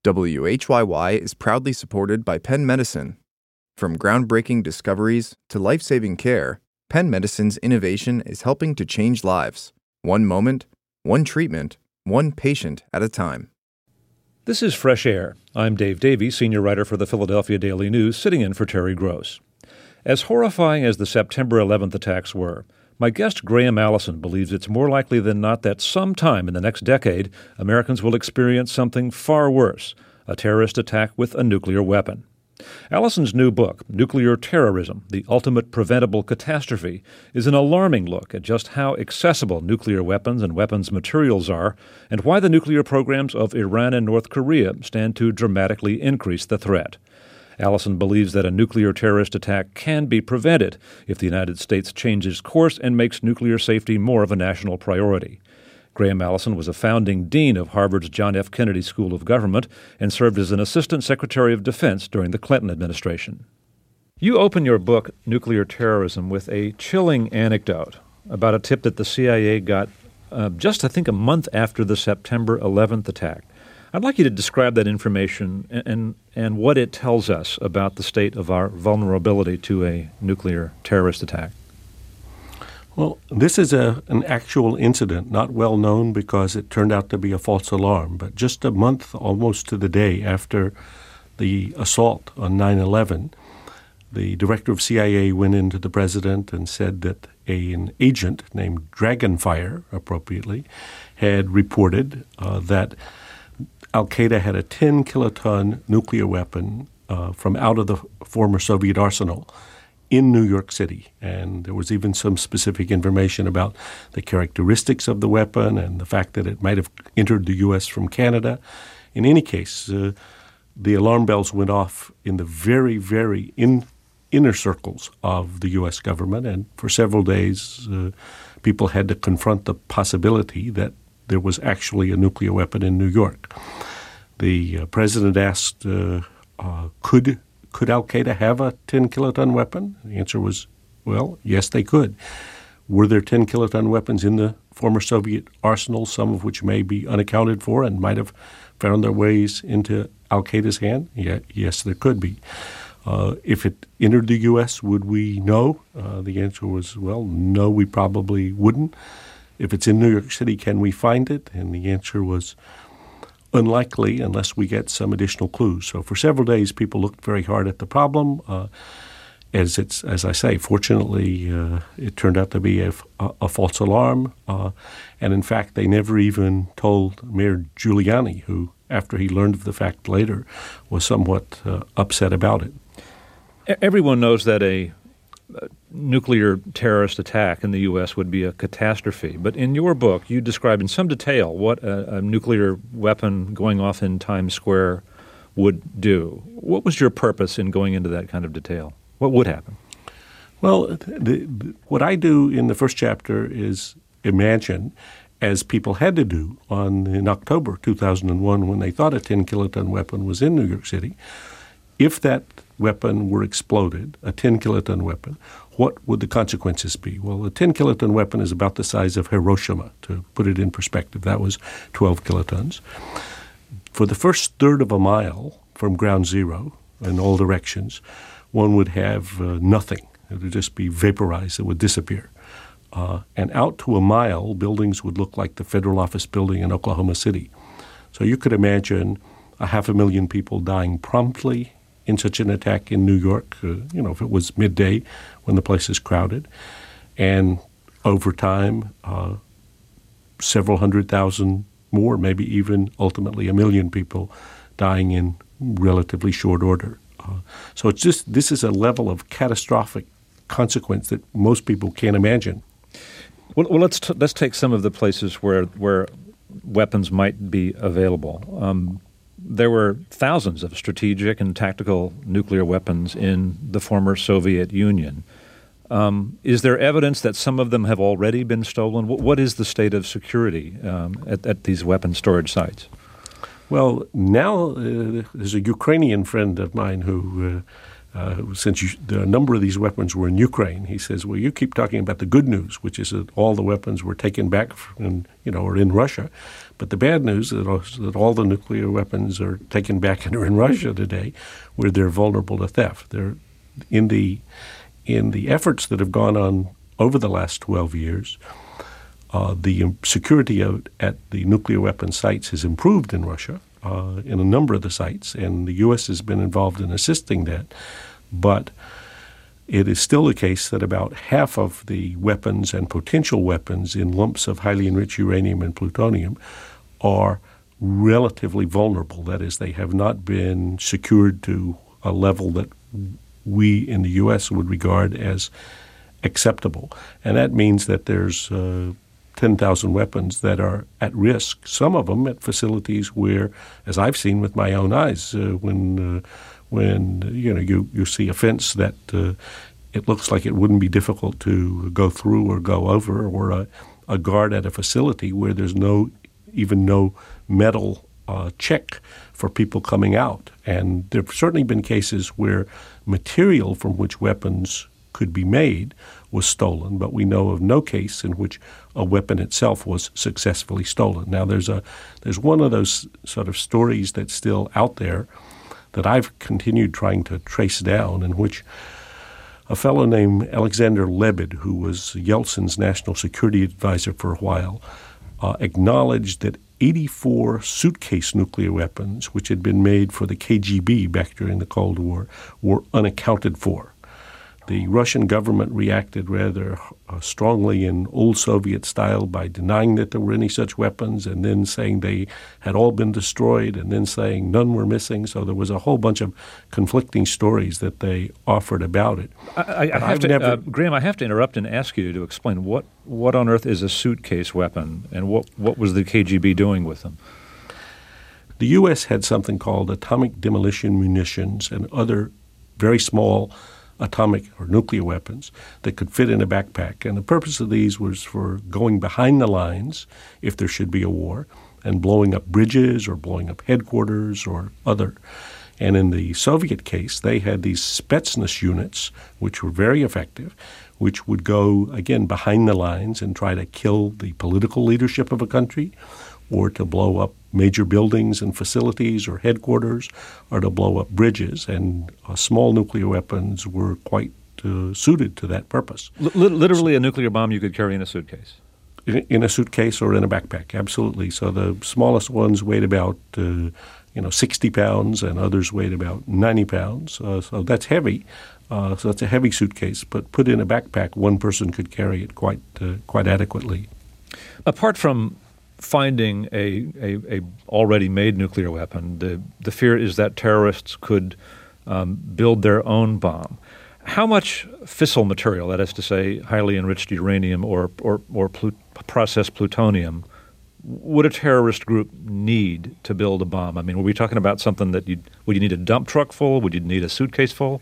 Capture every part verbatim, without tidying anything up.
W H Y Y is proudly supported by Penn Medicine. From groundbreaking discoveries to life-saving care, Penn Medicine's innovation is helping to change lives, one moment, one treatment, one patient at a time. This is Fresh Air. I'm Dave Davey, senior writer for the Philadelphia Daily News, sitting in for Terry Gross. As horrifying as the September eleventh attacks were, my guest Graham Allison believes it's more likely than not that sometime in the next decade, Americans will experience something far worse, a terrorist attack with a nuclear weapon. Allison's new book, Nuclear Terrorism, The Ultimate Preventable Catastrophe, is an alarming look at just how accessible nuclear weapons and weapons materials are and why the nuclear programs of Iran and North Korea stand to dramatically increase the threat. Allison believes that a nuclear terrorist attack can be prevented if the United States changes course and makes nuclear safety more of a national priority. Graham Allison was a founding dean of Harvard's John F. Kennedy School of Government and served as an assistant secretary of defense during the Clinton administration. You open your book, Nuclear Terrorism, with a chilling anecdote about a tip that the C I A got uh, just, I think, a month after the September eleventh attack. I'd like you to describe that information and, and and what it tells us about the state of our vulnerability to a nuclear terrorist attack. Well, this is a an actual incident, not well known because it turned out to be a false alarm. But just a month, almost to the day after the assault on nine eleven, the director of C I A went into the president and said that a, an agent named Dragonfire, appropriately, had reported uh, that Al-Qaeda had a ten kiloton nuclear weapon uh, from out of the former Soviet arsenal in New York City. And there was even some specific information about the characteristics of the weapon and the fact that it might have entered the U S from Canada. In any case, uh, the alarm bells went off in the very, very in, inner circles of the U S government. And for several days, uh, people had to confront the possibility that there was actually a nuclear weapon in New York. The uh, president asked, uh, uh, could could Al-Qaeda have a ten kiloton weapon? The answer was, well, yes, they could. Were there ten kiloton weapons in the former Soviet arsenal, some of which may be unaccounted for and might have found their ways into Al-Qaeda's hand? Yeah, yes, there could be. Uh, if it entered the U S, would we know? Uh, the answer was, well, no, we probably wouldn't. If it's in New York City, can we find it? And the answer was unlikely unless we get some additional clues. So for several days, people looked very hard at the problem. Uh, as it's, as I say, fortunately, uh, it turned out to be a, a, a false alarm. Uh, and in fact, they never even told Mayor Giuliani, who, after he learned of the fact later, was somewhat uh, upset about it. Everyone knows that a A nuclear terrorist attack in the U S would be a catastrophe. But in your book, you describe in some detail what a, a nuclear weapon going off in Times Square would do. What was your purpose in going into that kind of detail? What would happen? Well, the, the, what I do in the first chapter is imagine, as people had to do on in October two thousand one when they thought a ten kiloton weapon was in New York City, if that weapon were exploded, a ten kiloton weapon, what would the consequences be? Well, a ten kiloton weapon is about the size of Hiroshima. To put it in perspective, that was twelve kilotons. For the first third of a mile from ground zero in all directions, one would have uh, nothing. It would just be vaporized. It would disappear. Uh, and out to a mile, buildings would look like the federal office building in Oklahoma City. So you could imagine a half a million people dying promptly in such an attack in New York, uh, you know, if it was midday when the place is crowded. And over time, uh, several hundred thousand more, maybe even ultimately a million people dying in relatively short order. Uh, so it's just, this is a level of catastrophic consequence that most people can't imagine. Well, well let's t- let's take some of the places where where weapons might be available. Um, There were thousands of strategic and tactical nuclear weapons in the former Soviet Union. Um, is there evidence that some of them have already been stolen? What, what is the state of security um, at, at these weapon storage sites? Well, now uh, there's a Ukrainian friend of mine who uh, uh, since you, the, a number of these weapons were in Ukraine, he says, well, you keep talking about the good news, which is that all the weapons were taken back from, you know, are in Russia. But the bad news is that all the nuclear weapons are taken back and are in Russia today, where they're vulnerable to theft. They're in the in the efforts that have gone on over the last twelve years, uh, the security of, at the nuclear weapon sites has improved in Russia, uh, in a number of the sites, and the U S has been involved in assisting that. But it is still the case that about half of the weapons and potential weapons in lumps of highly enriched uranium and plutonium are relatively vulnerable. That is, they have not been secured to a level that we in the U S would regard as acceptable. And that means that there's uh, ten thousand weapons that are at risk, some of them at facilities where, as I've seen with my own eyes, uh, when uh, when you know you, you see a fence that uh, it looks like it wouldn't be difficult to go through or go over, or a, a guard at a facility where there's no even no metal uh, check for people coming out. And there have certainly been cases where material from which weapons could be made was stolen, but we know of no case in which a weapon itself was successfully stolen. Now, there's a there's one of those sort of stories that's still out there that I've continued trying to trace down, in which a fellow named Alexander Lebed, who was Yeltsin's national security advisor for a while, uh, acknowledged that eighty-four suitcase nuclear weapons, which had been made for the K G B back during the Cold War, were unaccounted for. The Russian government reacted rather uh, strongly in old Soviet style by denying that there were any such weapons, and then saying they had all been destroyed, and then saying none were missing. So there was a whole bunch of conflicting stories that they offered about it. I, I, I have to, never, uh, Graham, I have to interrupt and ask you to explain what, what on earth is a suitcase weapon, and what, what was the K G B doing with them? The U S had something called atomic demolition munitions and other very small atomic or nuclear weapons that could fit in a backpack. And the purpose of these was for going behind the lines if there should be a war, and blowing up bridges or blowing up headquarters or other. And in the Soviet case, they had these Spetsnaz units, which were very effective, which would go, again, behind the lines and try to kill the political leadership of a country, or to blow up major buildings and facilities or headquarters, or to blow up bridges. And uh, small nuclear weapons were quite uh, suited to that purpose. L- literally so, a nuclear bomb you could carry in a suitcase? In, in a suitcase or in a backpack, absolutely. So the smallest ones weighed about uh, you know, sixty pounds, and others weighed about ninety pounds. Uh, so that's heavy. Uh, so that's a heavy suitcase. But put in a backpack, one person could carry it quite uh, quite adequately. Apart from finding a, a, a already made nuclear weapon, the, the fear is that terrorists could um, build their own bomb. How much fissile material, that is to say highly enriched uranium or, or, or plut- processed plutonium, would a terrorist group need to build a bomb? I mean, were we talking about something that you'd, would you need a dump truck full? Would you need a suitcase full?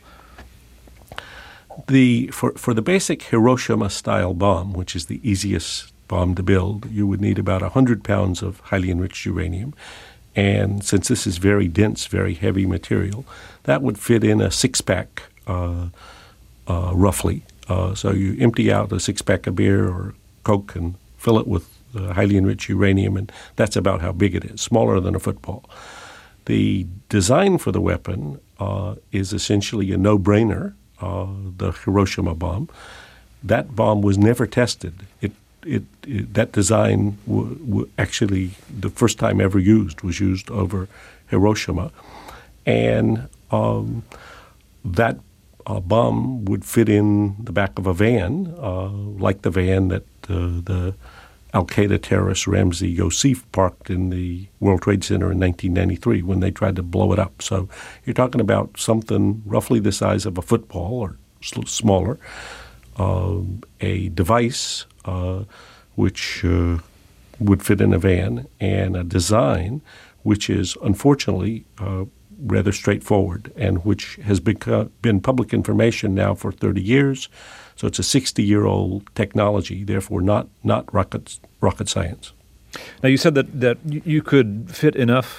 The for, for the basic Hiroshima-style bomb, which is the easiest bomb to build, you would need about one hundred pounds of highly enriched uranium. And since this is very dense, very heavy material, that would fit in a six-pack uh, uh, roughly. Uh, so you empty out a six-pack of beer or Coke and fill it with uh, highly enriched uranium, and that's about how big it is, smaller than a football. The design for the weapon uh, is essentially a no-brainer, uh, the Hiroshima bomb. That bomb was never tested. It It, it, that design w- w- actually, the first time ever used, was used over Hiroshima. And um, that uh, bomb would fit in the back of a van, uh, like the van that uh, the al-Qaeda terrorist Ramzi Yousef parked in the World Trade Center in nineteen ninety-three when they tried to blow it up. So you're talking about something roughly the size of a football or sl- smaller, uh, a device Uh, which uh, would fit in a van, and a design which is unfortunately uh, rather straightforward, and which has become, been public information now for thirty years. So it's a sixty-year-old technology, therefore not not rocket rocket science. Now, you said that, that you could fit enough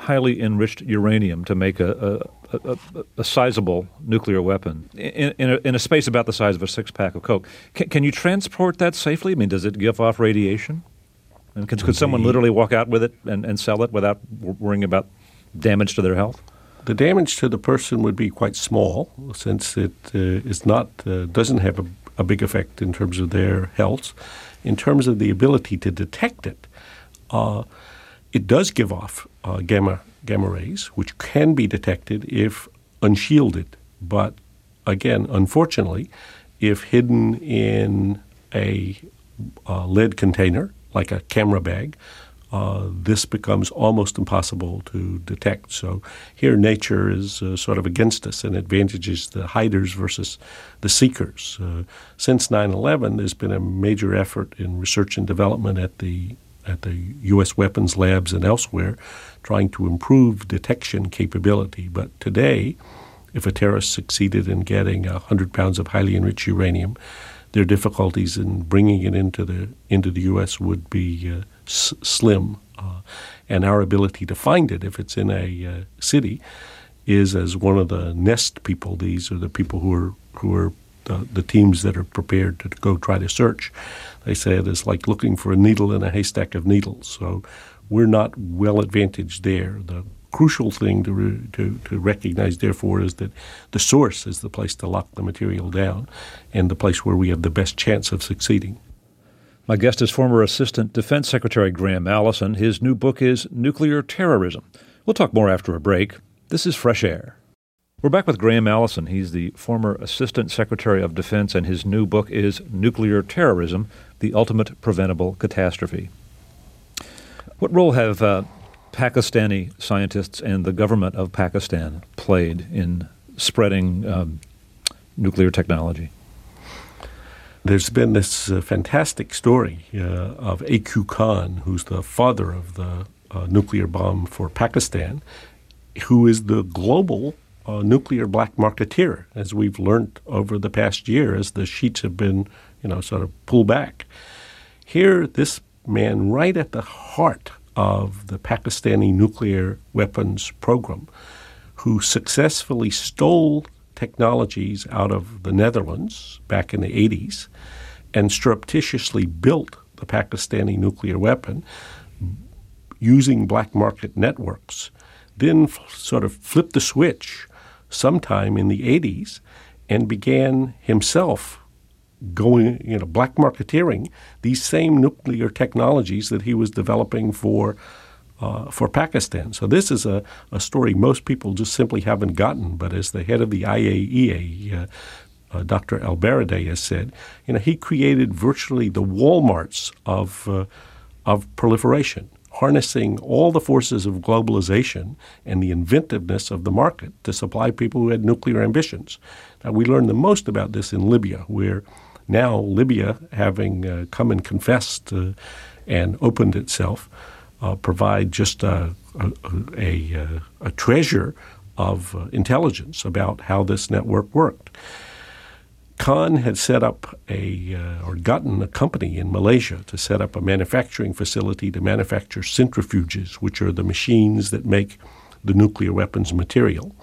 highly enriched uranium to make a, a, a, a sizable nuclear weapon in, in, a, in a space about the size of a six-pack of Coke. Can, can you transport that safely? I mean, does it give off radiation? And could, could someone literally walk out with it and, and sell it without worrying about damage to their health? The damage to the person would be quite small, since it uh, is not uh, doesn't have a, a big effect in terms of their health. In terms of the ability to detect it, uh, it does give off uh, gamma gamma rays, which can be detected if unshielded. But again, unfortunately, if hidden in a uh, lead container, like a camera bag, uh, this becomes almost impossible to detect. So here nature is uh, sort of against us and advantages the hiders versus the seekers. Uh, since nine eleven, there's been a major effort in research and development at the at the U S weapons labs and elsewhere, trying to improve detection capability. But today, if a terrorist succeeded in getting one hundred pounds of highly enriched uranium, their difficulties in bringing it into the into the U S would be uh, s- slim, uh, and our ability to find it, if it's in a uh, city, is as one of the NEST people. These are the people who are who are the, the teams that are prepared to go try to search. They say it is like looking for a needle in a haystack of needles. So we're not well advantaged there. The crucial thing to, re- to to recognize, therefore, is that the source is the place to lock the material down and the place where we have the best chance of succeeding. My guest is former Assistant Defense Secretary Graham Allison. His new book is Nuclear Terrorism. We'll talk more after a break. This is Fresh Air. We're back with Graham Allison. He's the former Assistant Secretary of Defense, and his new book is Nuclear Terrorism, The Ultimate Preventable Catastrophe. What role have uh, Pakistani scientists and the government of Pakistan played in spreading um, nuclear technology? There's been this uh, fantastic story uh, of A Q Khan, who's the father of the uh, nuclear bomb for Pakistan, who is the global uh, nuclear black marketeer, as we've learned over the past year as the sheets have been, you know, sort of pulled back. Here, this man, right at the heart of the Pakistani nuclear weapons program, who successfully stole technologies out of the Netherlands back in the eighties and surreptitiously built the Pakistani nuclear weapon using black market networks, then f- sort of flipped the switch sometime in the eighties and began himself going, you know, black marketeering these same nuclear technologies that he was developing for uh, for Pakistan. So this is a, a story most people just simply haven't gotten. But as the head of the I A E A, uh, uh, Doctor Al-Baradei has said, you know, he created virtually the Walmarts of uh, of proliferation, harnessing all the forces of globalization and the inventiveness of the market to supply people who had nuclear ambitions. Now, we learned the most about this in Libya, where now Libya, having uh, come and confessed uh, and opened itself, uh, provide just a, a, a, a treasure of uh, intelligence about how this network worked. Khan had set up a, uh, or gotten a company in Malaysia to set up a manufacturing facility to manufacture centrifuges, which are the machines that make the nuclear weapons material.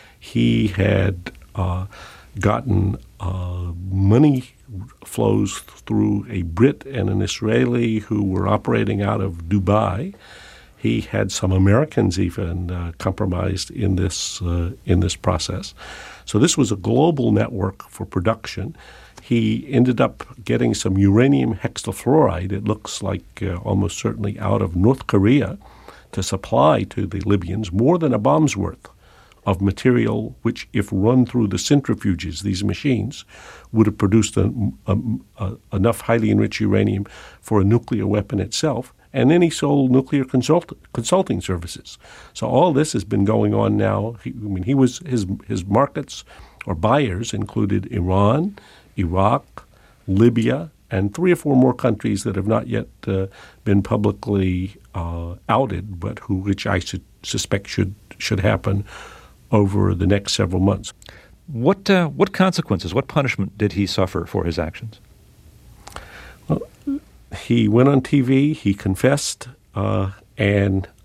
He had uh, gotten uh, money flows through a Brit and an Israeli who were operating out of Dubai. He had some Americans even uh, compromised in this uh, in this process. So this was a global network for production. He ended up getting some uranium hexafluoride, it looks like uh, almost certainly out of North Korea, to supply to the Libyans more than a bomb's worth of material, which, if run through the centrifuges, these machines, would have produced a, a, a, enough highly enriched uranium for a nuclear weapon itself. And then he sold nuclear consult, consulting services. So all this has been going on now. He, I mean, he was his his markets or buyers included Iran, Iraq, Libya, and three or four more countries that have not yet uh, been publicly uh, outed, but who which I should, suspect should should happen over the next several months. What uh, what consequences, what punishment did he suffer for his actions? Well, he went on T V, he confessed, uh, and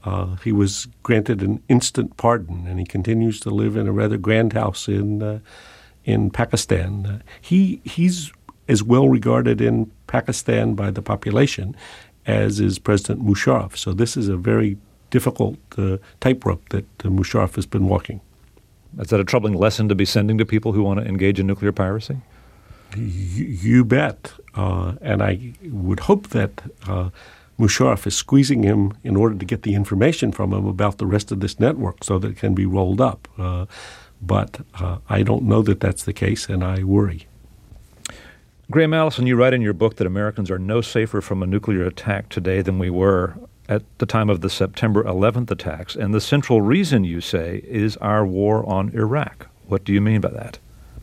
Uh, he was granted an instant pardon, and he continues to live in a rather grand house in uh, in Pakistan. Uh, he he's as well regarded in Pakistan by the population as is President Musharraf. So this is a very difficult uh, tightrope that uh, Musharraf has been walking. Is that a troubling lesson to be sending to people who want to engage in nuclear piracy? You, you bet. Uh, and I would hope that uh, Musharraf is squeezing him in order to get the information from him about the rest of this network so that it can be rolled up. Uh, but uh, I don't know that that's the case, and I worry. Graham Allison, you write in your book that Americans are no safer from a nuclear attack today than we were at the time of the September eleventh attacks. And the central reason, you say, is our war on Iraq. What do you mean by that?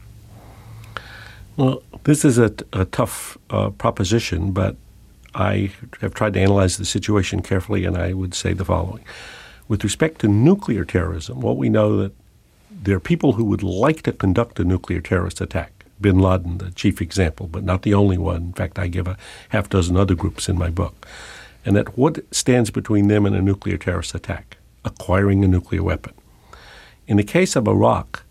Well, this is a, a tough uh, proposition, but I have tried to analyze the situation carefully, and I would say the following. With respect to nuclear terrorism, what we know that there are people who would like to conduct a nuclear terrorist attack. Bin Laden, the chief example, but not the only one. In fact, I give a half dozen other groups in my book. And that what stands between them and a nuclear terrorist attack? Acquiring a nuclear weapon. In the case of Iraq,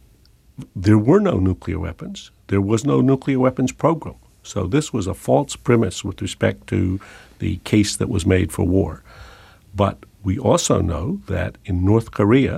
there were no nuclear weapons. There was no nuclear weapons program. So this was a false premise with respect to the case that was made for war. But we also know that in North Korea,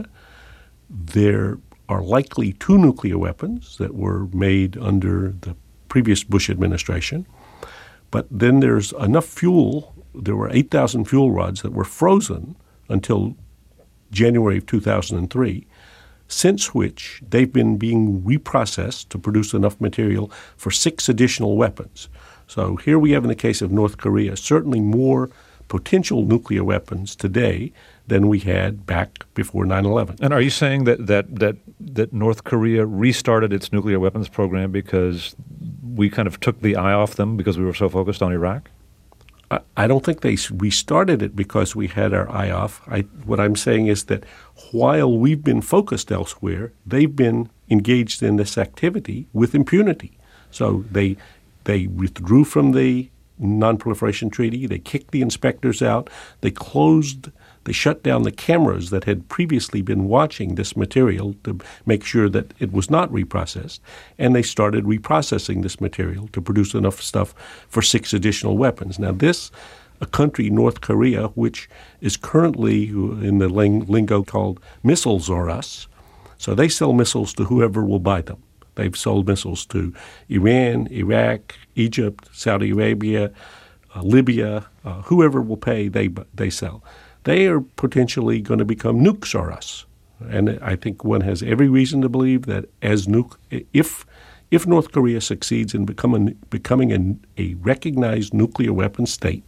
there are likely two nuclear weapons that were made under the previous Bush administration. But then there's enough fuel. There were eight thousand fuel rods that were frozen until January of two thousand three, since which they've been being reprocessed to produce enough material for six additional weapons. So here we have, in the case of North Korea, certainly more potential nuclear weapons today than we had back before nine eleven. And are you saying that, that, that, that North Korea restarted its nuclear weapons program because we kind of took the eye off them because we were so focused on Iraq? I, I don't think they restarted it because we had our eye off. I, what I'm saying is that while we've been focused elsewhere, they've been engaged in this activity with impunity. So they they withdrew from the Non-Proliferation Treaty. They kicked the inspectors out. They closed, they shut down the cameras that had previously been watching this material to make sure that it was not reprocessed. And they started reprocessing this material to produce enough stuff for six additional weapons. Now this, a country, North Korea, which is currently in the ling- lingo called missiles or us. So they sell missiles to whoever will buy them. They've sold missiles to Iran, Iraq, Egypt, Saudi Arabia, uh, Libya. Uh, whoever will pay, they they sell. They are potentially going to become nukes or us. And I think one has every reason to believe that as nuke, if if North Korea succeeds in becoming becoming a, a recognized nuclear weapon state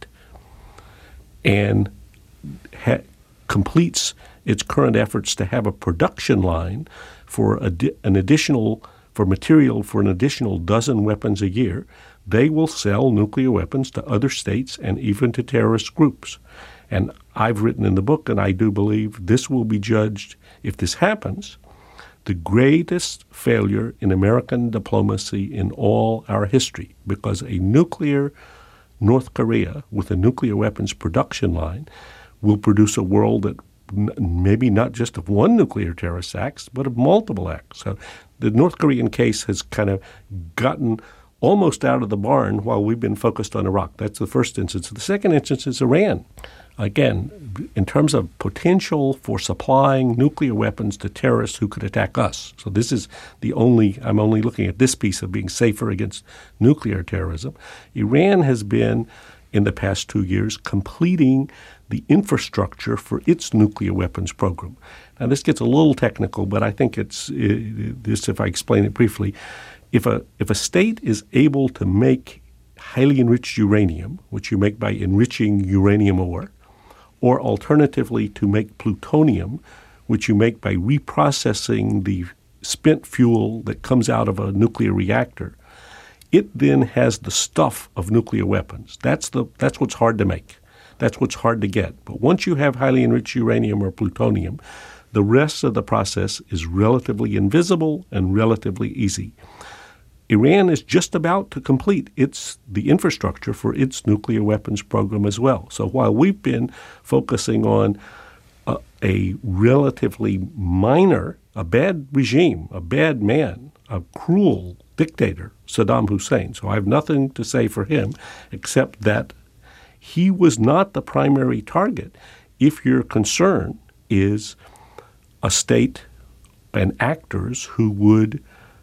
and ha- completes its current efforts to have a production line for a di- an additional for material for an additional dozen weapons a year, they will sell nuclear weapons to other states and even to terrorist groups. And I've written in the book, and I do believe this will be judged, if this happens, the greatest failure in American diplomacy in all our history, because a nuclear North Korea with a nuclear weapons production line will produce a world that n- maybe not just of one nuclear terrorist act, but of multiple acts. So the North Korean case has kind of gotten almost out of the barn while we've been focused on Iraq. That's the first instance. The second instance is Iran. Again, in terms of potential for supplying nuclear weapons to terrorists who could attack us. So this is the only, I'm only looking at this piece of being safer against nuclear terrorism. Iran has been, in the past two years, completing the infrastructure for its nuclear weapons program. Now, this gets a little technical, but I think it's it, this, if I explain it briefly. If a if a state is able to make highly enriched uranium, which you make by enriching uranium ore, or alternatively to make plutonium, which you make by reprocessing the spent fuel that comes out of a nuclear reactor, it then has the stuff of nuclear weapons. That's the that's what's hard to make. That's what's hard to get. But once you have highly enriched uranium or plutonium, the rest of the process is relatively invisible and relatively easy. Iran is just about to complete its the infrastructure for its nuclear weapons program as well. So while we've been focusing on a, a relatively minor, a bad regime, a bad man, a cruel dictator, Saddam Hussein. So I have nothing to say for him except that he was not the primary target if your concern is a state and actors who would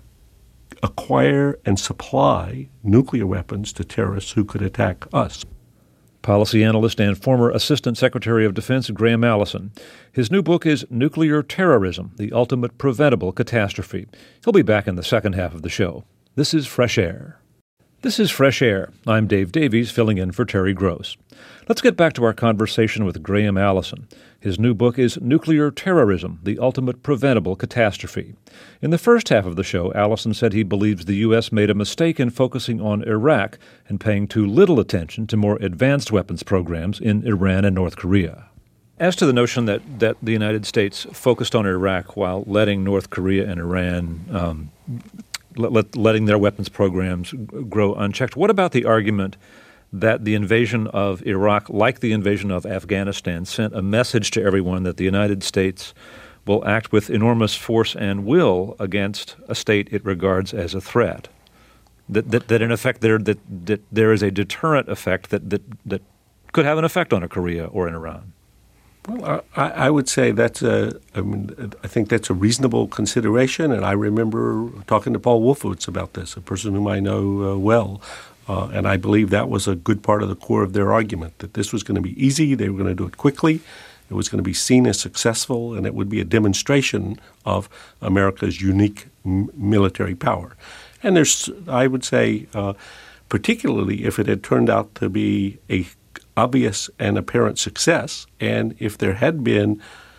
acquire and supply nuclear weapons to terrorists who could attack us. Policy analyst and former Assistant Secretary of Defense Graham Allison. His new book is Nuclear Terrorism, the Ultimate Preventable Catastrophe. He'll be back in the second half of the show. This is Fresh Air. This is Fresh Air. I'm Dave Davies, filling in for Terry Gross. Let's get back to our conversation with Graham Allison. His new book is Nuclear Terrorism, the Ultimate Preventable Catastrophe. In the first half of the show, Allison said he believes the U S made a mistake in focusing on Iraq and paying too little attention to more advanced weapons programs in Iran and North Korea. As to the notion that, that the United States focused on Iraq while letting North Korea and Iran um, let, let, letting their weapons programs grow unchecked, what about the argument that the invasion of Iraq, like the invasion of Afghanistan, sent a message to everyone that the United States will act with enormous force and will against a state it regards as a threat? That that, that in effect there that, that there is a deterrent effect that, that, that could have an effect on a Korea or an Iran. Well, I, I would say that's a, I mean, I think that's a reasonable consideration, and I remember talking to Paul Wolfowitz about this, a person whom I know uh, well, uh, and I believe that was a good part of the core of their argument, that this was going to be easy, they were going to do it quickly, it was going to be seen as successful, and it would be a demonstration of America's unique m- military power. And there's, I would say, uh, particularly if it had turned out to be a obvious and apparent success, and if there had been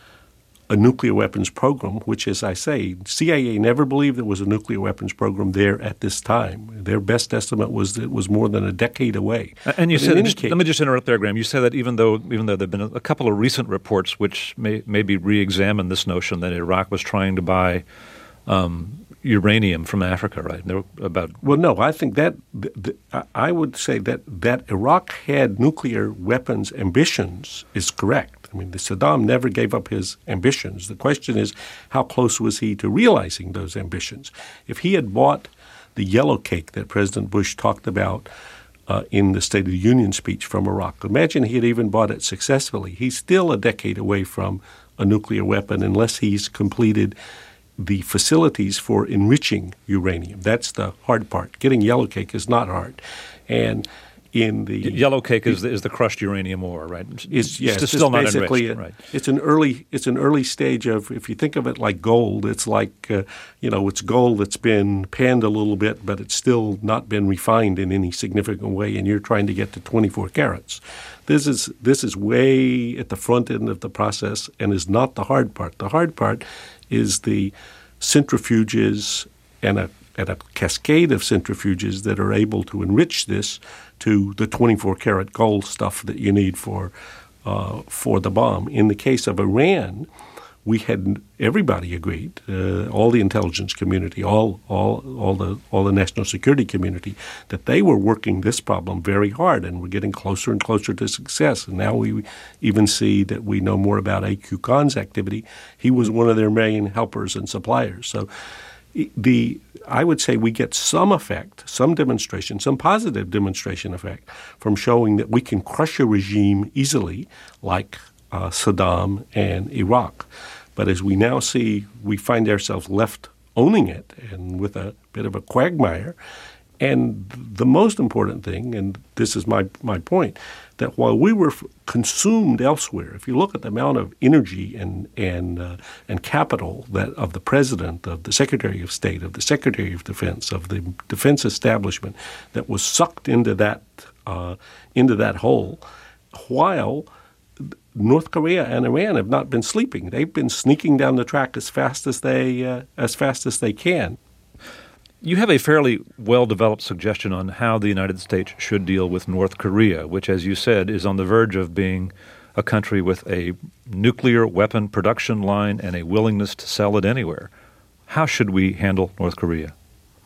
a nuclear weapons program, which, as I say, C I A never believed there was a nuclear weapons program there at this time. Their best estimate was that it was more than a decade away. And you but said, just, case, let me just interrupt there, Graham. You said that even though even though there have been a couple of recent reports which may maybe re-examine this notion that Iraq was trying to buy um, uranium from Africa, right? There were about well, no, I think that th- th- I would say that that Iraq had nuclear weapons ambitions is correct. I mean, the Saddam never gave up his ambitions. The question is, how close was he to realizing those ambitions? If he had bought the yellow cake that President Bush talked about uh, in the State of the Union speech from Iraq, imagine he had even bought it successfully. He's still a decade away from a nuclear weapon unless he's completed the facilities for enriching uranium. That's the hard part. Getting yellow cake is not hard. And in the yellow cake is the, is the crushed uranium ore, right? Is yes, it's still not basically enriched, a, right? It's an early it's an early stage of, if you think of it like gold, it's like uh, you know it's gold that's been panned a little bit, but it's still not been refined in any significant way, and you're trying to get to twenty-four carats. This is this is way at the front end of the process, and is not the hard part. The hard part is the centrifuges and a and a cascade of centrifuges that are able to enrich this to the twenty-four karat gold stuff that you need for uh, for the bomb. In the case of Iran, we had everybody agreed, uh, all the intelligence community, all all all the all the national security community, that they were working this problem very hard, and we're getting closer and closer to success. And now we even see that we know more about A Q Khan's activity. He was one of their main helpers and suppliers. So the I would say we get some effect, some demonstration, some positive demonstration effect from showing that we can crush a regime easily like uh, Saddam and Iraq. But as we now see, we find ourselves left owning it and with a bit of a quagmire. And the most important thing, and this is my, my point, that while we were f- consumed elsewhere, if you look at the amount of energy and and uh, and capital that of the president, of the Secretary of State, of the Secretary of Defense, of the defense establishment that was sucked into that uh, into that hole, while North Korea and Iran have not been sleeping. They've been sneaking down the track as fast as they uh, as fast as they can. You have a fairly well-developed suggestion on how the United States should deal with North Korea, which, as you said, is on the verge of being a country with a nuclear weapon production line and a willingness to sell it anywhere. How should we handle North Korea?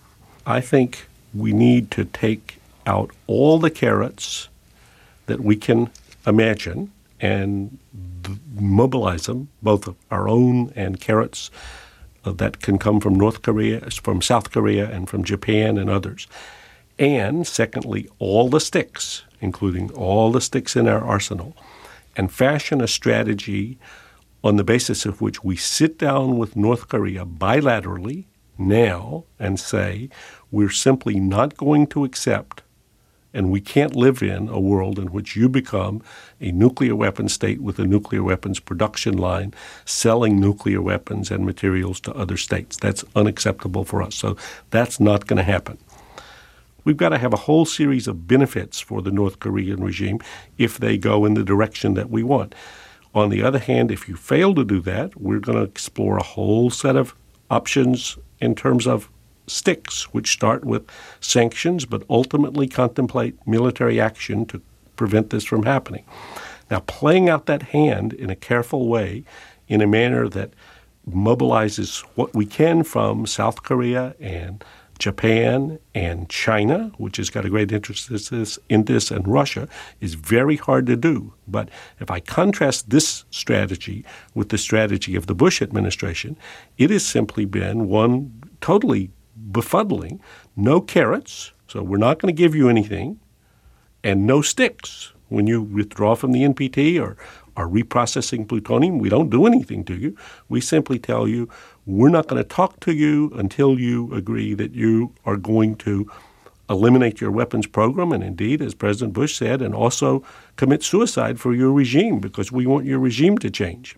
I think we need to take out all the carrots that we can imagine and mobilize them, both our own and carrots uh, that can come from North Korea, from South Korea, and from Japan and others. And secondly, all the sticks, including all the sticks in our arsenal, and fashion a strategy on the basis of which we sit down with North Korea bilaterally now and say, we're simply not going to accept, and we can't live in a world in which you become a nuclear weapons state with a nuclear weapons production line selling nuclear weapons and materials to other states. That's unacceptable for us. So that's not going to happen. We've got to have a whole series of benefits for the North Korean regime if they go in the direction that we want. On the other hand, if you fail to do that, we're going to explore a whole set of options in terms of sticks, which start with sanctions but ultimately contemplate military action to prevent this from happening. Now, playing out that hand in a careful way, in a manner that mobilizes what we can from South Korea and Japan and China, which has got a great interest in this, and Russia, is very hard to do. But if I contrast this strategy with the strategy of the Bush administration, it has simply been one totally befuddling. No carrots, so we're not going to give you anything, and no sticks. When you withdraw from the N P T or are reprocessing plutonium, we don't do anything to you. We simply tell you, we're not going to talk to you until you agree that you are going to eliminate your weapons program, and indeed, as President Bush said, and also commit suicide for your regime, because we want your regime to change.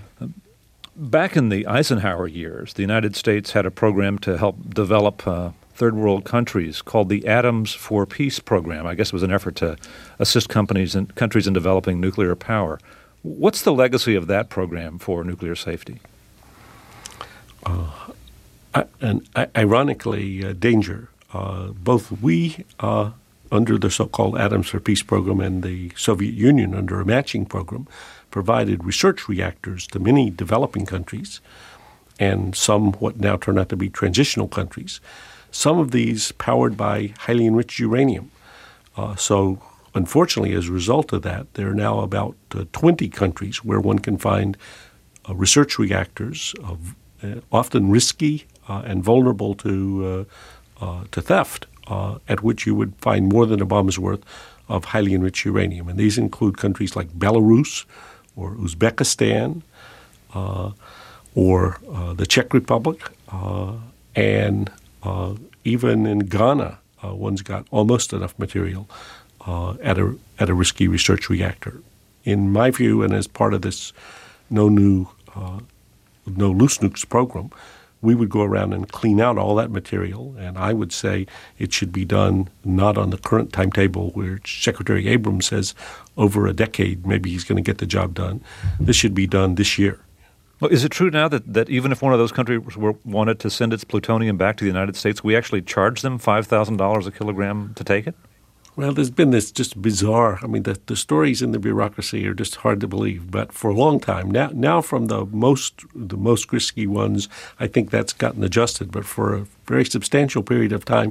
Back in the Eisenhower years, the United States had a program to help develop uh, third world countries called the Atoms for Peace program. I guess it was an effort to assist companies and countries in developing nuclear power. What's the legacy of that program for nuclear safety? Uh, I, and I, ironically, uh, danger. Uh, both we, uh, under the so-called Atoms for Peace program, and the Soviet Union under a matching program, provided research reactors to many developing countries and some what now turn out to be transitional countries. Some of these powered by highly enriched uranium. Uh, so unfortunately, as a result of that, there are now about uh, twenty countries where one can find uh, research reactors, of, uh, often risky uh, and vulnerable to uh, uh, to theft, uh, at which you would find more than a bomb's worth of highly enriched uranium. And these include countries like Belarus or Uzbekistan uh, or uh, the Czech Republic, uh, and uh, even in Ghana, uh, one's got almost enough material uh, at a at a risky research reactor. In my view, and as part of this no new uh, no loose nukes program, we would go around and clean out all that material, and I would say it should be done not on the current timetable where Secretary Abrams says over a decade maybe he's going to get the job done. This should be done this year. Well, is it true now that, that even if one of those countries were, wanted to send its plutonium back to the United States, we actually charge them five thousand dollars a kilogram to take it? Well, there's been this just bizarre, I mean, the, the stories in the bureaucracy are just hard to believe. But for a long time, now now from the most the most risky ones, I think that's gotten adjusted. But for a very substantial period of time,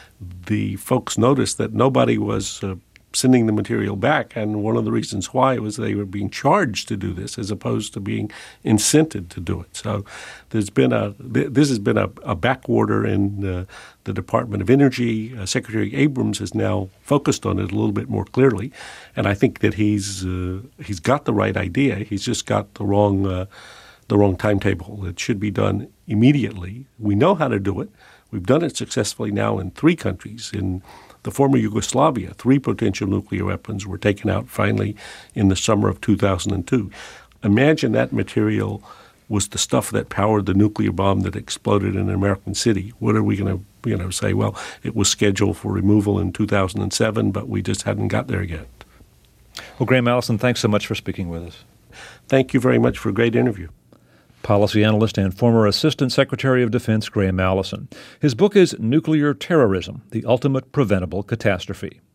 the folks noticed that nobody was uh, sending the material back. And one of the reasons why was they were being charged to do this as opposed to being incented to do it. So there's been a this has been a, a backorder in uh, the Department of Energy. Uh, Secretary Abrams has now focused on it a little bit more clearly, and I think that he's uh, he's got the right idea. He's just got the wrong uh, the wrong timetable. It should be done immediately. We know how to do it. We've done it successfully now in three countries. In the former Yugoslavia, three potential nuclear weapons were taken out finally in the summer of two thousand two. Imagine that material was the stuff that powered the nuclear bomb that exploded in an American city. What are we going to, you know, say? Well, it was scheduled for removal in two thousand seven, but we just hadn't got there yet. Well, Graham Allison, thanks so much for speaking with us. Thank you very much for a great interview. Policy analyst and former Assistant Secretary of Defense Graham Allison. His book is Nuclear Terrorism, the Ultimate Preventable Catastrophe.